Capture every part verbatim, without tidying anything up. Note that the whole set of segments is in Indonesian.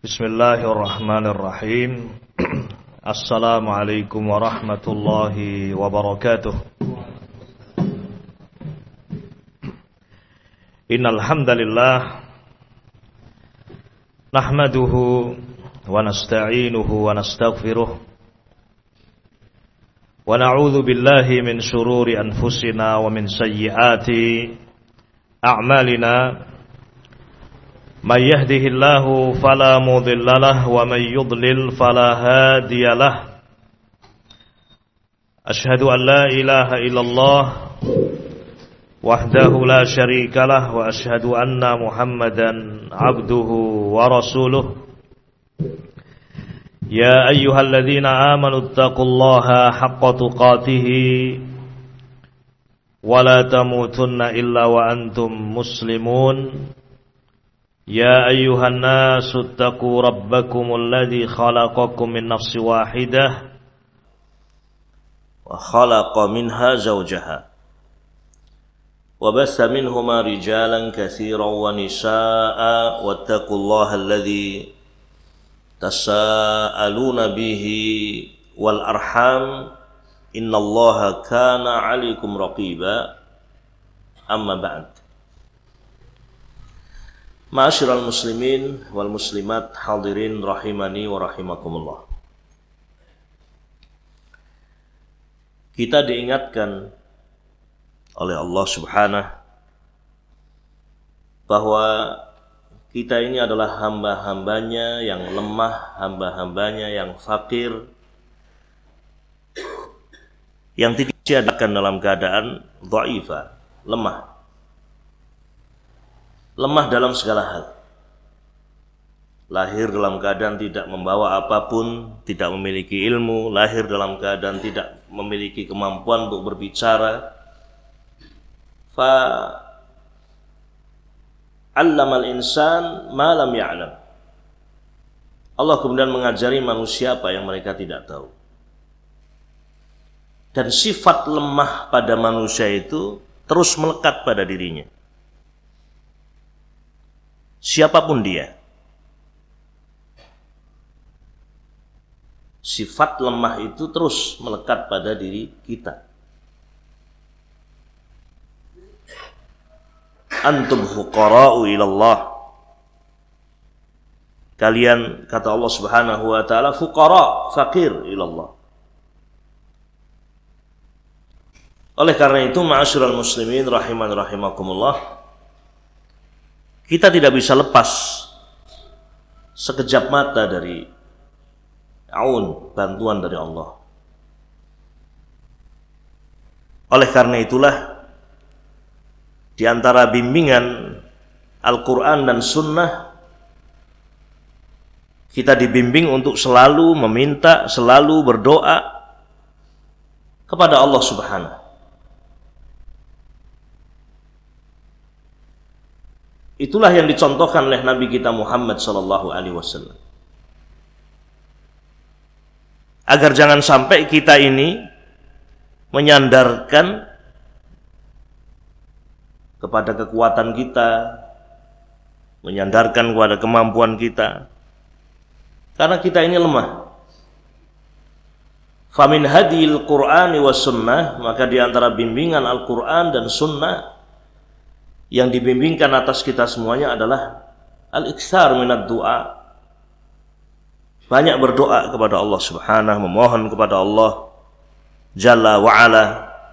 Bismillahirrahmanirrahim. Assalamualaikum warahmatullahi wabarakatuh. Innal hamdalillah nahmaduhu wa nasta'inuhu wa nastaghfiruh wa na'udzu billahi min shururi anfusina wa min sayyiati a'malina. Man yahdihillahu fala mudilla lahu wa man yudlil fala hadiya lahu. Ashhadu an la ilaha illallah wahdahu la syarika lahu wa ashhadu anna Muhammadan abduhu wa rasuluh. Ya ayyuhalladzina amanu taqullaha haqqa tuqatih wa la tamutunna illa wa antum muslimun. يا أيها الناس اتقوا ربكم الذي خلقكم من نفس واحدة وخلق منها زوجها وبث منهما رجالا كثيرا ونساء واتقوا الله الذي تساءلون به والأرحام إن الله كان عليكم رقيبا أما بعد. Ma'asyiral muslimin wal muslimat hadirin rahimani wa rahimakumullah. Kita diingatkan oleh Allah Subhanahu bahwa kita ini adalah hamba-hambanya yang lemah, hamba-hambanya yang fakir, yang tidak diciptakan dalam keadaan dha'ifa, lemah. Lemah dalam segala hal. Lahir dalam keadaan tidak membawa apapun, tidak memiliki ilmu, lahir dalam keadaan tidak memiliki kemampuan untuk berbicara. Fa allamal insan ma lam ya'lam. Allah kemudian mengajari manusia apa yang mereka tidak tahu. Dan sifat lemah pada manusia itu terus melekat pada dirinya. Siapapun dia, sifat lemah itu terus melekat pada diri kita. Antum fuqara'u ilallah. Kalian, kata Allah Subhanahu wa ta'ala, fuqara, fakir ilallah. Oleh karena itu, ma'asyiral muslimin rahiman rahimakumullah, kita tidak bisa lepas sekejap mata dari aun, bantuan dari Allah. Oleh karena itulah, di antara bimbingan Al-Quran dan Sunnah, kita dibimbing untuk selalu meminta, selalu berdoa kepada Allah Subhanahu. Itulah yang dicontohkan oleh Nabi kita Muhammad sallallahu alaihi wasallam. Agar jangan sampai kita ini menyandarkan kepada kekuatan kita, menyandarkan kepada kemampuan kita. Karena kita ini lemah. Famin hadil Qur'ani was sunnah, maka di antara bimbingan Al-Qur'an dan Sunnah yang dibimbingkan atas kita semuanya adalah al-iktsar minad du'a. Banyak berdoa kepada Allah Subhanahu, memohon kepada Allah Jalla wa Ala.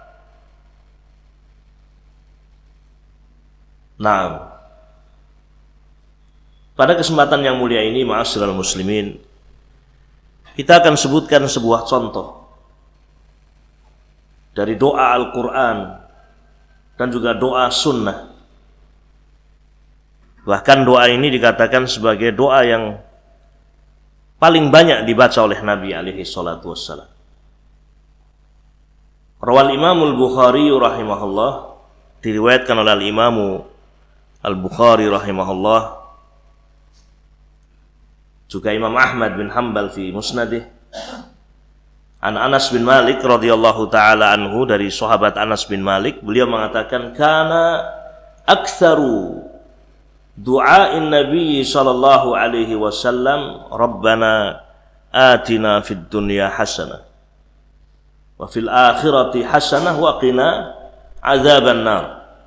Naam. Pada kesempatan yang mulia ini, ma'asyiral muslimin, kita akan sebutkan sebuah contoh dari doa Al-Qur'an dan juga doa Sunnah. Bahkan doa ini dikatakan sebagai doa yang paling banyak dibaca oleh Nabi alaihi salatu wassalam. Rawal Imamul Bukhari rahimahullah, diriwayatkan oleh Al-Imamu Al-Bukhari rahimahullah, juga Imam Ahmad bin Hanbal fi Musnadih, An Anas bin Malik radhiyallahu taala anhu, dari sahabat Anas bin Malik, beliau mengatakan kana aktsaru du'ain Nabi sallallahu alaihi wasallam, Rabbana atina fid dunya hasanah wa fil akhirati hasanah wa qina azaban nar.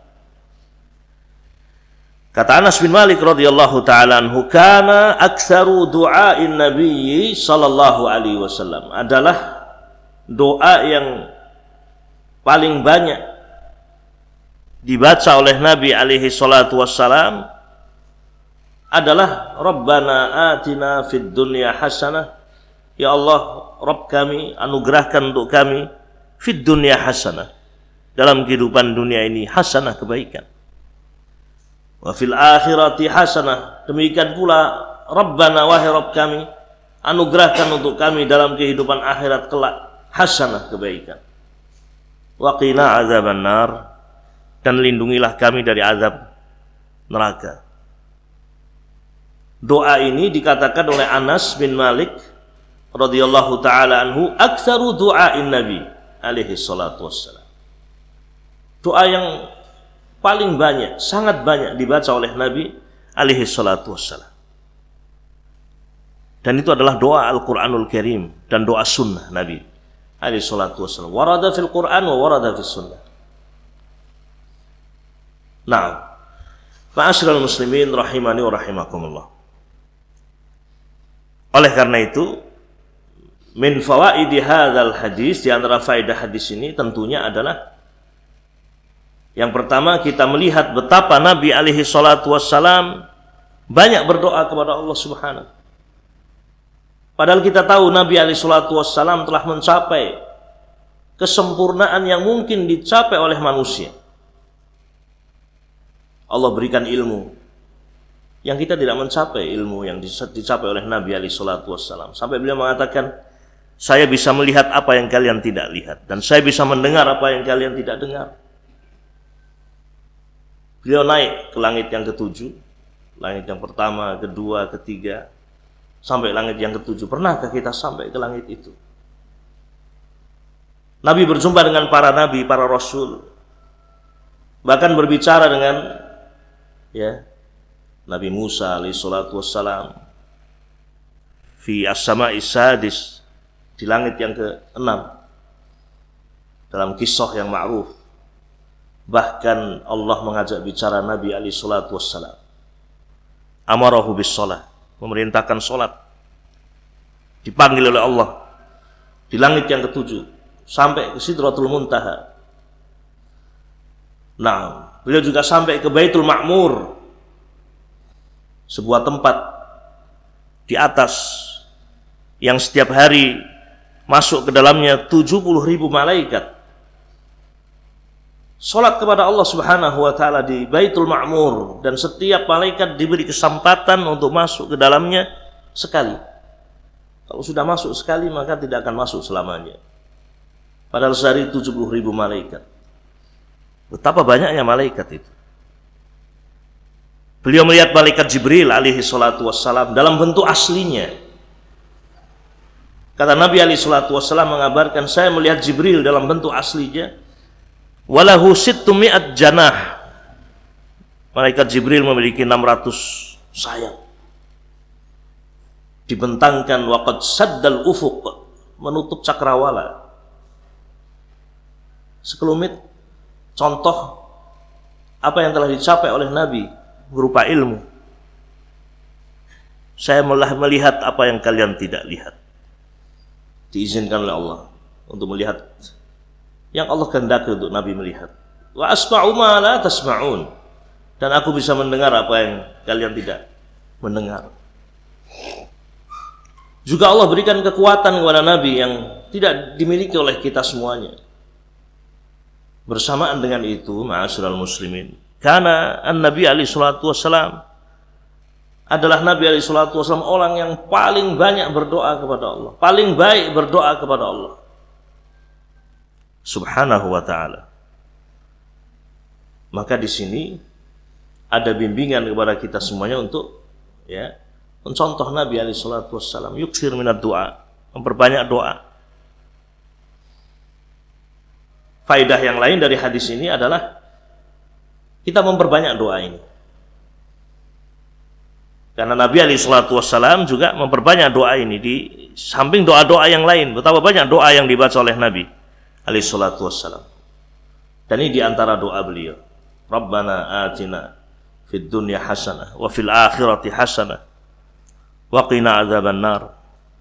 Kata Anas bin Malik radhiyallahu ta'ala anhu, kana aktsaru du'ain Nabi sallallahu alaihi wasallam, adalah doa yang paling banyak dibaca oleh Nabi alaihi salatu wassalam adalah Rabbana atina fid dunya hasanah, ya Allah Rabb kami, anugerahkan untuk kami fid dunya hasanah, dalam kehidupan dunia ini hasanah, kebaikan, wa fil akhirati hasanah, demikian pula Rabbana wahai Rabb kami, anugerahkan untuk kami dalam kehidupan akhirat kelak hasanah, kebaikan, wa qina azaban nar, dan lindungilah kami dari azab neraka. Doa ini dikatakan oleh Anas bin Malik radhiyallahu taala anhu, aktsaru du'ain Nabi alaihi salatu wassalam, doa yang paling banyak, sangat banyak dibaca oleh Nabi alaihi salatu wassalam. Dan itu adalah doa Al-Qur'anul Karim dan doa sunnah Nabi alaihi salatu wassalam. Warada fil Qur'an wa warada fis sunnah. Nah, ma'asyiral muslimin rahimani wa rahimakumullah. Oleh karena itu, min fawaidi hadzal hadis, di antara faedah hadis ini tentunya adalah yang pertama, kita melihat betapa Nabi alaihi salatu wassalam banyak berdoa kepada Allah Subhanahu. Padahal kita tahu Nabi alaihi salatu wassalam telah mencapai kesempurnaan yang mungkin dicapai oleh manusia. Allah berikan ilmu yang kita tidak mencapai, ilmu yang dicapai oleh Nabi alaihi salatu wassalam. Sampai beliau mengatakan, saya bisa melihat apa yang kalian tidak lihat, dan saya bisa mendengar apa yang kalian tidak dengar. Beliau naik ke langit yang ketujuh, langit yang pertama, kedua, ketiga, sampai langit yang ketujuh. Pernahkah kita sampai ke langit itu? Nabi berjumpa dengan para nabi, para rasul, bahkan berbicara dengan ya Nabi Musa alaihi salatu wassalam fi as-sama'i sadis, di langit yang keenam, dalam kisah yang ma'ruf. Bahkan Allah mengajak bicara Nabi alaihi salatu wassalam, amarahu bis shalah, memerintahkan salat, dipanggil oleh Allah di langit yang ketujuh sampai ke Sidratul Muntaha. Nah, beliau juga sampai ke Baitul Ma'mur, sebuah tempat di atas yang setiap hari masuk ke dalamnya tujuh puluh ribu malaikat. Salat kepada Allah Subhanahu wa taala di Baitul Ma'mur, dan setiap malaikat diberi kesempatan untuk masuk ke dalamnya sekali. Kalau sudah masuk sekali, maka tidak akan masuk selamanya. Padahal sehari tujuh puluh ribu malaikat. Betapa banyaknya malaikat itu. Beliau melihat malaikat Jibril alaihi salatu wassalam dalam bentuk aslinya. Kata Nabi alaihi salatu wassalam mengabarkan, saya melihat Jibril dalam bentuk aslinya. Walahu sittu mi'at janah. Malaikat Jibril memiliki enam ratus sayap. Dibentangkan waqad saddal ufuq, menutup cakrawala. Sekelumit contoh apa yang telah dicapai oleh Nabi berupa ilmu. Saya malah melihat apa yang kalian tidak lihat. Diizinkan oleh Allah untuk melihat yang Allah kehendaki untuk Nabi melihat. Wa asma'u ma la tasma'un, dan aku bisa mendengar apa yang kalian tidak mendengar. Juga Allah berikan kekuatan kepada Nabi yang tidak dimiliki oleh kita semuanya. Bersamaan dengan itu, ma'asyiral muslimin, karena an-Nabi alaihi salatu wassalam adalah Nabi alaihi salatu wassalam orang yang paling banyak berdoa kepada Allah, paling baik berdoa kepada Allah Subhanahu wa ta'ala. Maka di sini ada bimbingan kepada kita semuanya untuk ya mencontoh Nabi alaihi salatu wassalam, yuksir minad doa, memperbanyak doa. Faidah yang lain dari hadis ini adalah kita memperbanyak doa ini. Karena Nabi alaihi salatu wassalam juga memperbanyak doa ini di samping doa-doa yang lain. Betapa banyak doa yang dibaca oleh Nabi alaihi salatu wassalam. Dan ini diantara doa beliau. Rabbana atina fid dunya hasanah wa fil akhirati hasanah wa qina adzabannar.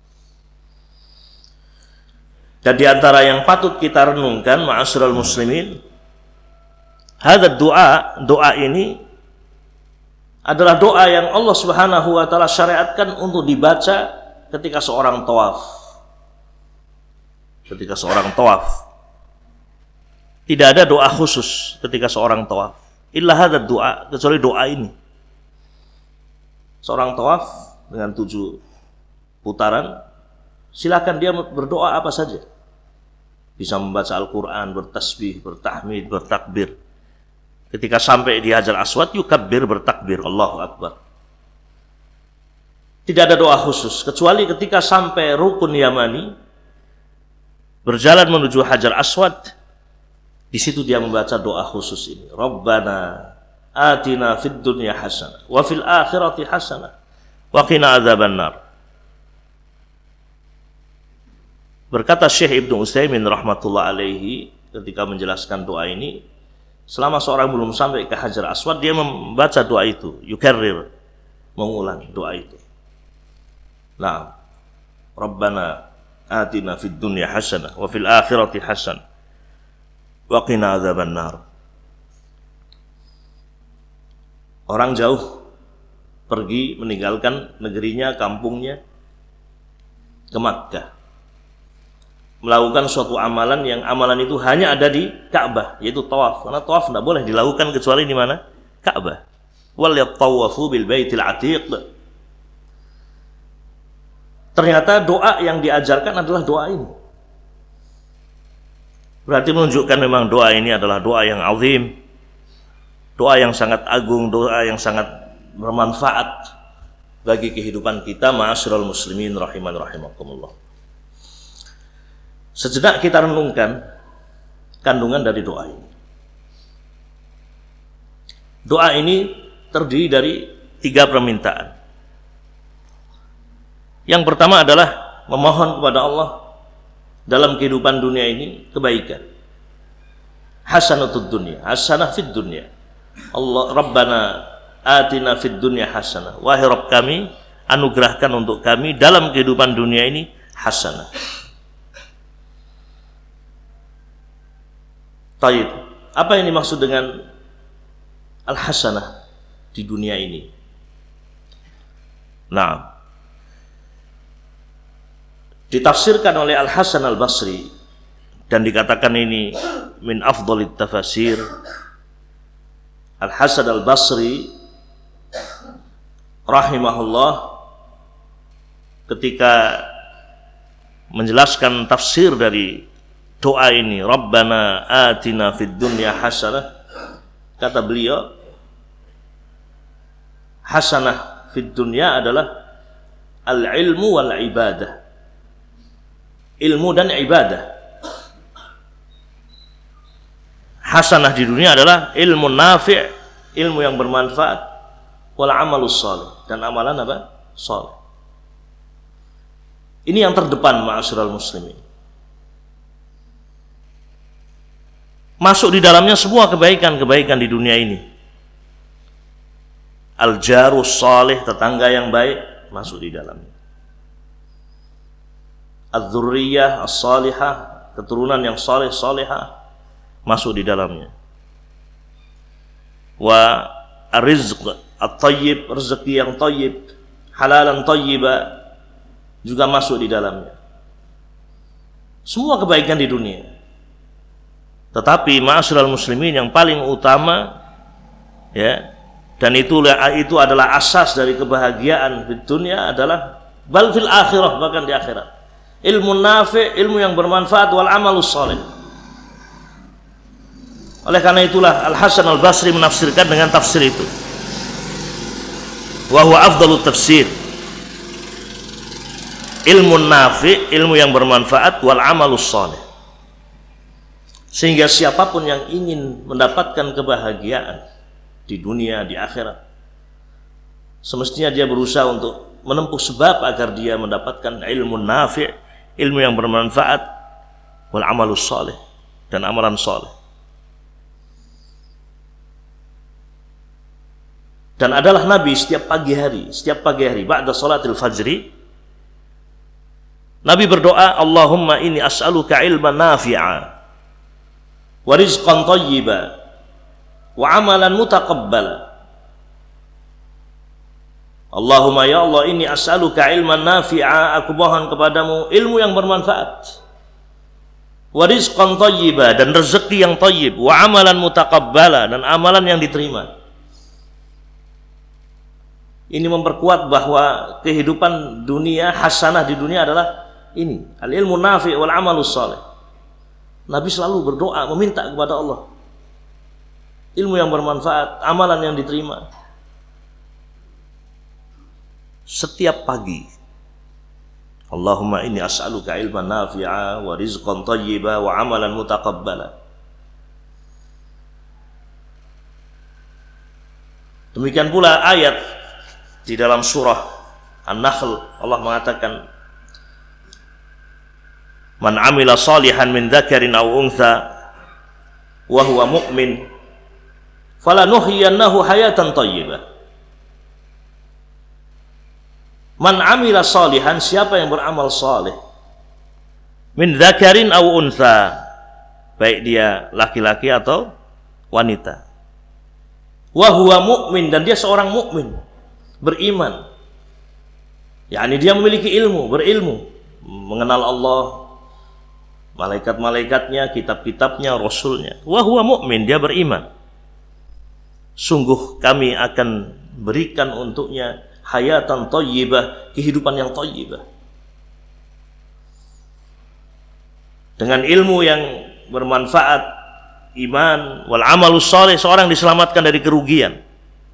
Dan diantara yang patut kita renungkan, ma'asyiral muslimin, hadza doa, doa ini adalah doa yang Allah Subhanahu wa taala syariatkan untuk dibaca ketika seorang tawaf. Ketika seorang tawaf. Tidak ada doa khusus ketika seorang tawaf. Illa hadza doa, kecuali doa ini. Seorang tawaf dengan tujuh putaran, silakan dia berdoa apa saja. Bisa membaca Al-Quran, bertasbih, bertahmid, bertakbir. Ketika sampai di Hajar Aswad, yukabbir, bertakbir, Allahu Akbar. Tidak ada doa khusus, kecuali ketika sampai Rukun Yamani, berjalan menuju Hajar Aswad, di situ dia membaca doa khusus ini. Rabbana atina fid dunya hasanah, wa fil akhirati hasanah, wa qina adzabannar. Berkata Syekh Ibnu Utsaimin rahmatullah alaihi ketika menjelaskan doa ini, selama seorang belum sampai ke Hajar Aswad, dia membaca doa itu, yukarrir, mengulang doa itu. Nah, Rabbana atina fid dunya hasanah wa fil akhirati hasanah wa qina adzabannar. Orang jauh pergi meninggalkan negerinya, kampungnya ke Makkah, melakukan suatu amalan yang amalan itu hanya ada di Ka'bah, yaitu tawaf. Karena tawaf tidak boleh dilakukan kecuali di mana? Ka'bah. Wal yatawafu bil baitil atiq. Ternyata doa yang diajarkan adalah doa ini. Berarti menunjukkan memang doa ini adalah doa yang azim, doa yang sangat agung, doa yang sangat bermanfaat bagi kehidupan kita, ma'asyiral muslimin rahiman rahimakumullah. Sejenak kita renungkan kandungan dari doa ini. Doa ini terdiri dari tiga permintaan. Yang pertama adalah memohon kepada Allah dalam kehidupan dunia ini kebaikan. Hasanatud dunya, hasanah fid dunya. Allah Rabbana atina fid dunya hasanah. Wahai Rabb kami, anugerahkan untuk kami dalam kehidupan dunia ini hasanah. Taib. Apa yang dimaksud dengan al-hasanah di dunia ini? Nah, ditafsirkan oleh Al-Hasan Al-Basri dan dikatakan ini min afdalit tafasir. Al-Hasan Al-Basri rahimahullah ketika menjelaskan tafsir dari doa ini, Rabbana atina fid dunya hasanah, kata beliau, hasanah fid dunya adalah al-ilmu wal ibadah, ilmu dan ibadah. Hasanah di dunia adalah ilmu nafi', ilmu yang bermanfaat, wal amalus salih, dan amalan apa? Salih. Ini yang terdepan, ma'asyiral muslimin. Masuk di dalamnya semua kebaikan-kebaikan di dunia ini. Al-jarus salih, tetangga yang baik, masuk di dalamnya. Al-dzurriyah as-salihah, keturunan yang saleh salihah, masuk di dalamnya. Wa ar-rizq at-tayyib, rezeki yang tayyib, halalan tayyiba, juga masuk di dalamnya. Semua kebaikan di dunia. Tetapi ma'asyiral muslimin, yang paling utama, ya, dan itulah itu adalah asas dari kebahagiaan di dunia, adalah bal fil akhirah, bahkan di akhirat, ilmu nafi', ilmu yang bermanfaat, wal amalus salih. Oleh karena itulah Al-Hasan Al-Basri menafsirkan dengan tafsir itu, wa huwa afdalut tafsir, ilmu nafi', ilmu yang bermanfaat, wal amalus salih. Sehingga siapapun yang ingin mendapatkan kebahagiaan di dunia, di akhirat, semestinya dia berusaha untuk menempuh sebab agar dia mendapatkan ilmu nafi', ilmu yang bermanfaat, wal amalus salih, dan amalan saleh. Dan adalah Nabi setiap pagi hari, setiap pagi hari ba'da salatil fajri, Nabi berdoa, Allahumma inni as'aluka ilman nafi'a wa rizqan thayyiba wa amalan mutaqabbala. Allahumma ya Allah, inni as'aluka ilman nafi'a, aku mohon kepadamu ilmu yang bermanfaat, wa rizqan thayyiba, dan rezeki yang thayyib, wa amalan mutaqabbala, dan amalan yang diterima. Ini memperkuat bahwa kehidupan dunia, hasanah di dunia adalah ini, al-ilmu nafi' wal amalus salih. Nabi selalu berdoa, meminta kepada Allah ilmu yang bermanfaat, amalan yang diterima. Setiap pagi, Allahumma inni as'aluka ilman nafi'a wa rizqan thayyiba wa amalan mutaqabbala. Demikian pula ayat di dalam surah An-Nahl, Allah mengatakan, man amila salihan min dzakarin aw untha wa huwa mu'min falanuhyiyannahu hayatan thayyibah. Man amila salihan, siapa yang beramal saleh, min dzakarin aw untha, baik dia laki-laki atau wanita, wa huwa mu'min, dan dia seorang mukmin, beriman, yakni dia memiliki ilmu, berilmu, mengenal Allah, malaikat-malaikatnya, kitab-kitabnya, rasulnya. Wa huwa mu'min, dia beriman. Sungguh kami akan berikan untuknya hayatan thayyibah, kehidupan yang thayyibah. Dengan ilmu yang bermanfaat, iman, wal amalus salih, seorang diselamatkan dari kerugian.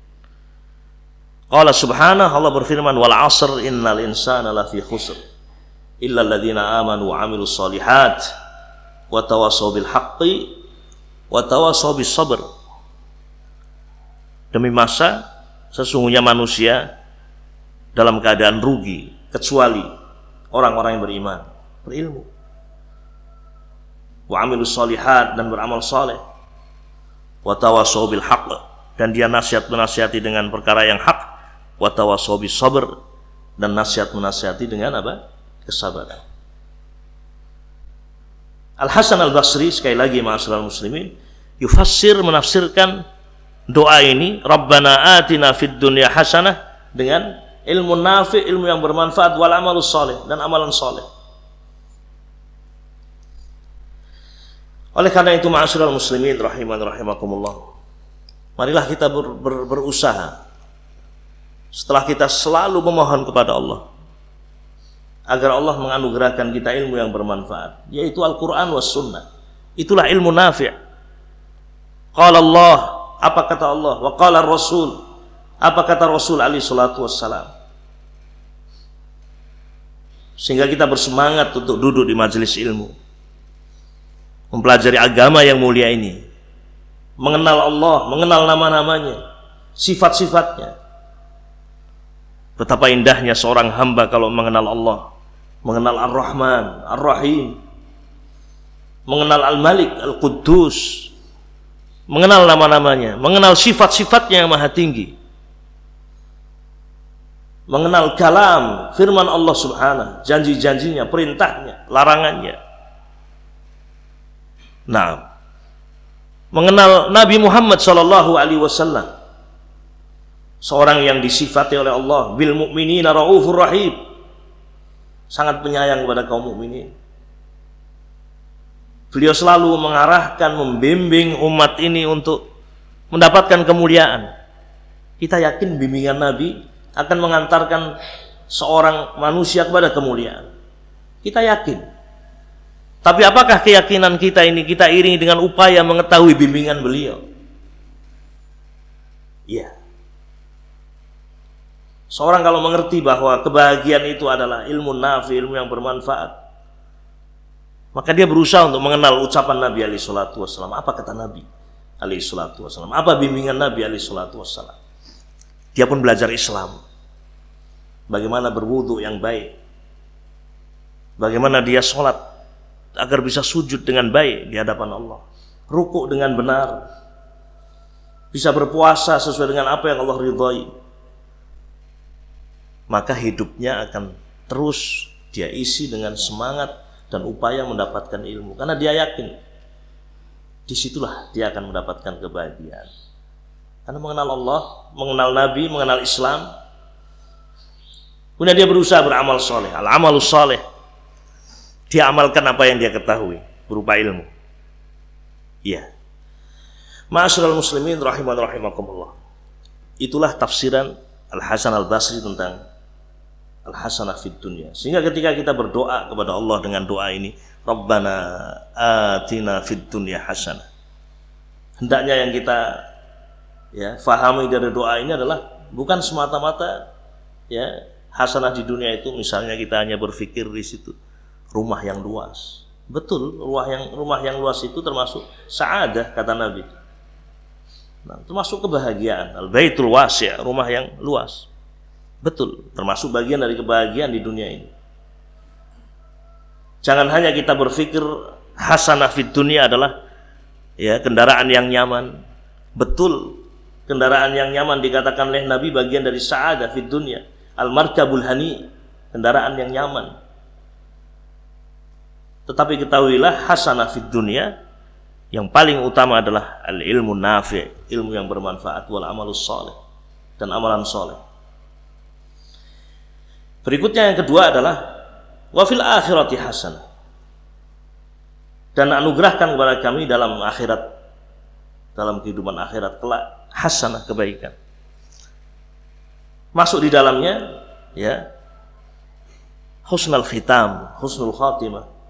Qala subhanahu, Allah berfirman, wal asr innal insana lafi khusr illa alladhina amanu wa amilus solihat wa tawasaw bil haqqi wa tawasaw bis sabr. Demi masa, sesungguhnya manusia dalam keadaan rugi kecuali orang-orang yang beriman, berilmu, wa amilus solihat, dan beramal saleh, wa tawasaw bil haqq, dan dia nasihat menasihati dengan perkara yang hak, wa tawasaw bis sabr, dan nasihat menasihati dengan apa? Kesabaran. Al-Hasan Al-Basri, sekali lagi ma'asyiral muslimin, yufassir, menafsirkan doa ini, Rabbana atina fid dunya hasanah, dengan ilmu nafi', ilmu yang bermanfaat, wal amalus salih, dan amalan saleh. Oleh karena itu ma'asyiral muslimin rahiman rahimakumullah, marilah kita ber, ber, berusaha, setelah kita selalu memohon kepada Allah agar Allah menganugerahkan kita ilmu yang bermanfaat, yaitu Al-Quran was sunnah. Itulah ilmu nafi'. Qala Allah, apa kata Allah? Wa qala Rasul, apa kata Rasul alaihi salatu wassalam. Sehingga kita bersemangat untuk duduk di majelis ilmu, mempelajari agama yang mulia ini, mengenal Allah, mengenal nama-namanya, sifat-sifatnya. Betapa indahnya seorang hamba kalau mengenal Allah, mengenal Ar-Rahman, Ar-Rahim, mengenal Al-Malik, Al-Quddus, mengenal nama-namanya, mengenal sifat-sifatnya yang maha tinggi, mengenal kalam, firman Allah subhanahu, janji-janjinya, perintahnya, larangannya. Nah, mengenal Nabi Muhammad sallallahu alaihi wasallam, seorang yang disifati oleh Allah bil mu'minina raufur rahim, sangat penyayang kepada kaum mukminin. Beliau selalu mengarahkan, membimbing umat ini untuk mendapatkan kemuliaan. Kita yakin bimbingan Nabi akan mengantarkan seorang manusia kepada kemuliaan. Kita yakin. Tapi apakah keyakinan kita ini kita iringi dengan upaya mengetahui bimbingan beliau? Iya. Seorang kalau mengerti bahwa kebahagiaan itu adalah ilmu nafi, ilmu yang bermanfaat, maka dia berusaha untuk mengenal ucapan Nabi alaihi salatu wassalam. Apa kata Nabi alaihi salatu wassalam? Apa bimbingan Nabi alaihi salatu wassalam? Dia pun belajar Islam, bagaimana berwudu yang baik, bagaimana dia sholat agar bisa sujud dengan baik di hadapan Allah, rukuk dengan benar, bisa berpuasa sesuai dengan apa yang Allah ridhai. Maka hidupnya akan terus dia isi dengan semangat dan upaya mendapatkan ilmu, karena dia yakin disitulah dia akan mendapatkan kebahagiaan. Karena mengenal Allah, mengenal Nabi, mengenal Islam, kemudian dia berusaha beramal soleh, al-amalus soleh. Dia amalkan apa yang dia ketahui berupa ilmu. Iya. Ma'asyiral muslimin rahiman rahimakumullah. Itulah tafsiran Al-Hasan Al-Basri tentang al-hasanah fid dunya. Sehingga ketika kita berdoa kepada Allah dengan doa ini, Rabbana atina fid dunya hasanah, hendaknya yang kita ya fahami dari doa ini adalah bukan semata-mata ya hasanah di dunia itu misalnya kita hanya berpikir di situ rumah yang luas. Betul, rumah yang rumah yang luas itu termasuk sa'adah kata Nabi. Nah, termasuk kebahagiaan. Al-baitul wasi', rumah yang luas. Betul, termasuk bagian dari kebahagiaan di dunia ini. Jangan hanya kita berpikir hasanah fid dunia adalah ya kendaraan yang nyaman. Betul, kendaraan yang nyaman dikatakan oleh Nabi bagian dari sa'adah fid dunya. Al-markabul hani, kendaraan yang nyaman. Tetapi ketahuilah hasanah fid dunya yang paling utama adalah al-ilmu nafi', ilmu yang bermanfaat, wal amalus salih, dan amalan saleh. Berikutnya yang kedua adalah wa fil akhirati hasanah, dan anugerahkan kepada kami dalam akhirat, dalam kehidupan akhirat kelak hasanah, kebaikan. Masuk di dalamnya ya husnul khitam, husnul khatimah.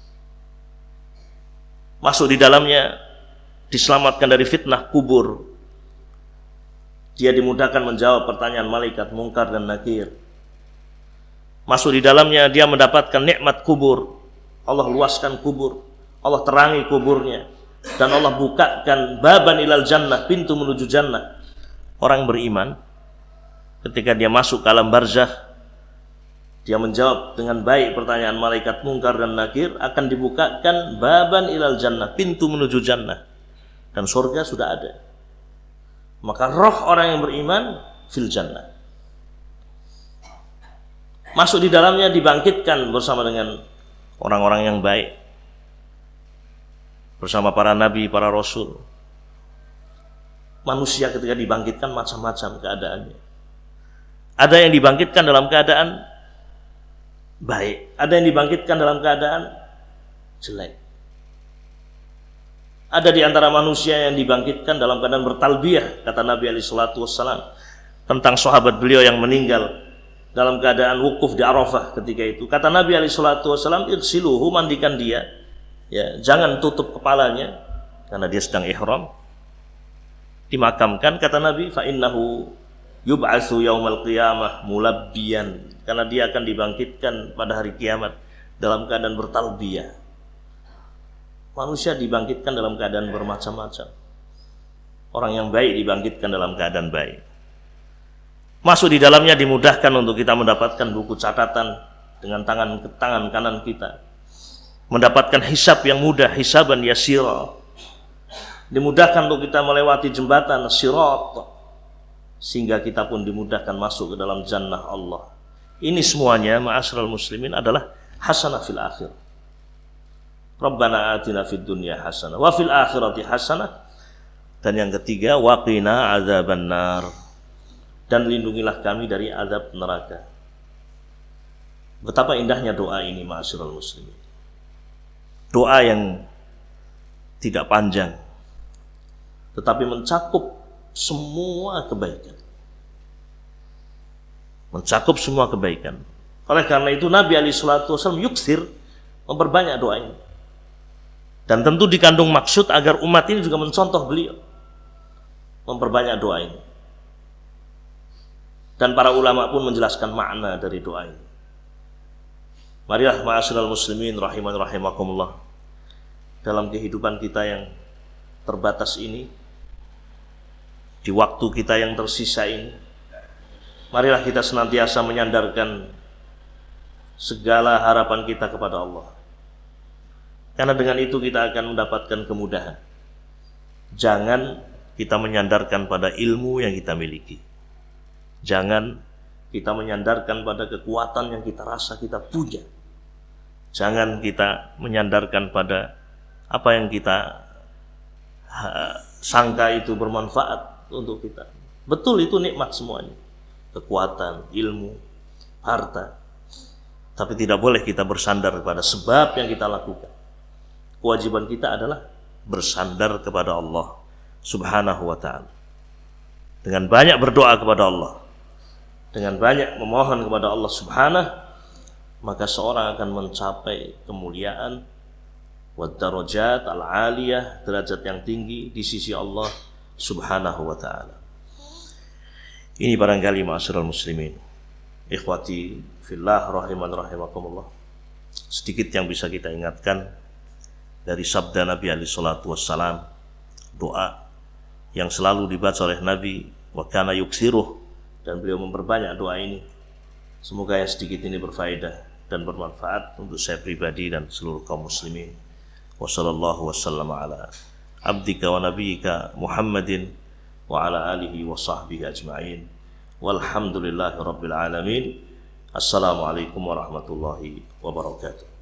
Masuk di dalamnya diselamatkan dari fitnah kubur. Dia dimudahkan menjawab pertanyaan malaikat Munkar dan Nakir. Masuk di dalamnya dia mendapatkan nikmat kubur. Allah luaskan kubur, Allah terangi kuburnya, dan Allah bukakan baban ilal jannah, pintu menuju jannah. Orang beriman ketika dia masuk ke alam barzakh, dia menjawab dengan baik pertanyaan malaikat Munkar dan Nakir, akan dibukakan baban ilal jannah, pintu menuju jannah, dan surga sudah ada. Maka roh orang yang beriman fil jannah. Masuk di dalamnya dibangkitkan bersama dengan orang-orang yang baik, bersama para nabi, para rasul. Manusia ketika dibangkitkan macam-macam keadaannya. Ada yang dibangkitkan dalam keadaan baik, ada yang dibangkitkan dalam keadaan jelek. Ada di antara manusia yang dibangkitkan dalam keadaan bertalbiyah, kata Nabi alaihi salatu wassalam tentang sahabat beliau yang meninggal dalam keadaan wukuf di Arafah ketika itu. Kata Nabi alaihi salatu wassalam, irsiluhu, mandikan dia, ya, jangan tutup kepalanya karena dia sedang ihram. Dimakamkan, kata Nabi, fa innahu yub'atsu yaumal qiyamah mulabbiyan, karena dia akan dibangkitkan pada hari kiamat dalam keadaan bertalbiyah. Manusia dibangkitkan dalam keadaan bermacam-macam. Orang yang baik dibangkitkan dalam keadaan baik. Masuk di dalamnya dimudahkan untuk kita mendapatkan buku catatan dengan tangan tangan kanan kita. Mendapatkan hisab yang mudah, hisaban yasira. Dimudahkan untuk kita melewati jembatan sirat, sehingga kita pun dimudahkan masuk ke dalam jannah Allah. Ini semuanya ma'asyiral muslimin adalah hasanah fil akhir. Rabbana atina fid dunya hasanah wa fil akhirati hasanah. Dan yang ketiga, waqina adzabannar, dan lindungilah kami dari azab neraka. Betapa indahnya doa ini ma'asyiral muslimin. Doa yang tidak panjang, tetapi mencakup semua kebaikan. Mencakup semua kebaikan. Oleh karena itu Nabi alaihi salatu wasallam yuksir, memperbanyak doa ini. Dan tentu dikandung maksud agar umat ini juga mencontoh beliau, memperbanyak doa ini. Dan para ulama pun menjelaskan makna dari doa ini. Marilah ma'asyiral muslimin rahiman rahimakumullah, dalam kehidupan kita yang terbatas ini, di waktu kita yang tersisa ini, marilah kita senantiasa menyandarkan segala harapan kita kepada Allah. Karena dengan itu kita akan mendapatkan kemudahan. Jangan kita menyandarkan pada ilmu yang kita miliki. Jangan kita menyandarkan pada kekuatan yang kita rasa kita punya. Jangan kita menyandarkan pada apa yang kita sangka itu bermanfaat untuk kita. Betul, itu nikmat semuanya. Kekuatan, ilmu, harta. Tapi tidak boleh kita bersandar kepada sebab yang kita lakukan. Kewajiban kita adalah bersandar kepada Allah Subhanahu wa ta'ala. Dengan banyak berdoa kepada Allah, dengan banyak memohon kepada Allah Subhanahu, maka seorang akan mencapai kemuliaan wad darajat al-aliyah, derajat yang tinggi di sisi Allah Subhanahu wa ta'ala. Ini barangkali ma'asyiral muslimin, ikhwati fillah rahiman rahimakumullah, sedikit yang bisa kita ingatkan dari sabda Nabi alaihi salatu wassalam, doa yang selalu dibaca oleh Nabi, wa kana yuksiruh, dan beliau memperbanyak doa ini. Semoga yang sedikit ini berfaedah dan bermanfaat untuk saya pribadi dan seluruh kaum muslimin. Wa sallallahu wasallam ala abdika wa nabiyyika Muhammadin wa ala alihi wa sahbihi ajma'in. Walhamdulillahi rabbil alamin. Assalamualaikum warahmatullahi wabarakatuh.